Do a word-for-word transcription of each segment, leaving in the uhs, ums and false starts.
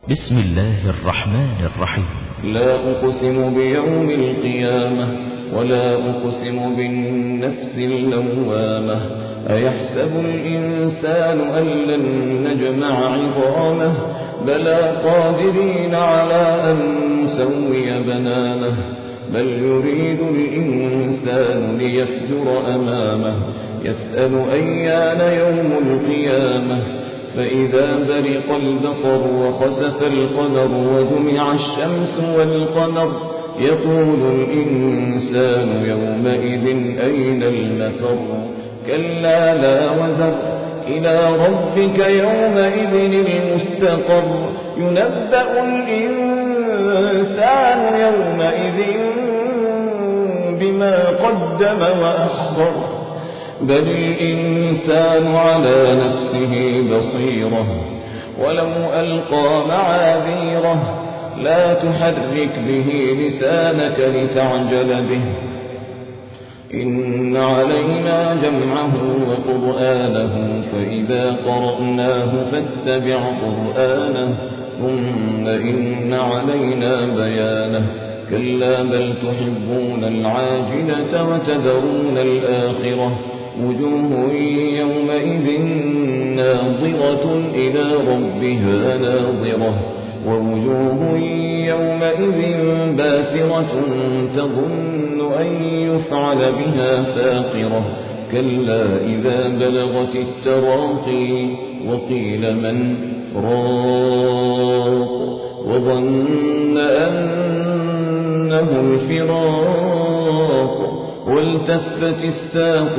بسم الله الرحمن الرحيم. لا أقسم بيوم القيامة ولا أقسم بالنفس اللوامة أيحسب الإنسان أن لن نجمع عظامه بلى قادرين على أن نسوي بنانه بل يريد الإنسان ليفجر أمامه يسأل أيان يوم القيامة فإذا برق البصر وخسف القمر وجمع الشمس والقمر يقول الإنسان يومئذ أين المفر كلا لا وزر إلى ربك يومئذ المستقر ينبأ الإنسان يومئذ بما قدم وأخر بل الإنسان على نفسه بصيرة ولو ألقى معاذيره لا تحرك به لسانك لتعجل به إن علينا جمعه وقرآنه فإذا قرأناه فاتبع قرآنه ثم إن علينا بيانه كلا بل تحبون العاجلة وتذرون الآخرة وجوه يومئذ ناظرة إلى ربها ناظرة ووجوه يومئذ باسرة تظن أن يفعل بها فاقرة كلا إذا بلغت التراقي وقيل من راق وظن أنه الفراق والتفت الساق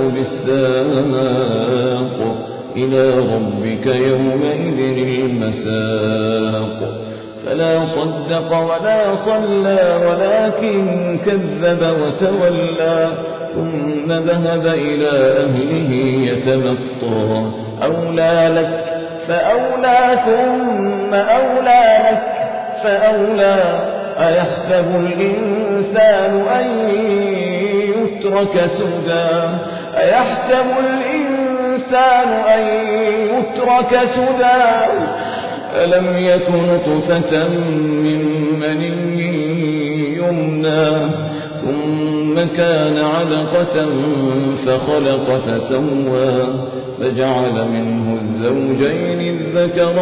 بالساق إلى ربك يومئذ المساق فلا صدق ولا صلى ولكن كذب وتولى ثم ذهب إلى أهله يتمطى أولى لك فأولى ثم أولى لك فأولى أيحسب الإنسان أن يترك سدى أيحسب الإنسان أن يترك سدى ألم يكن نطفة من مني يمنى ثم كان علقة فخلق فسوى فجعل منه الزوجين الذكر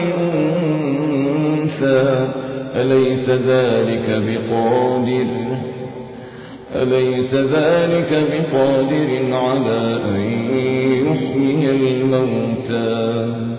والأنثى أليس ذلك بقادر أليس ذلك بقادر على أن يحيي الموتى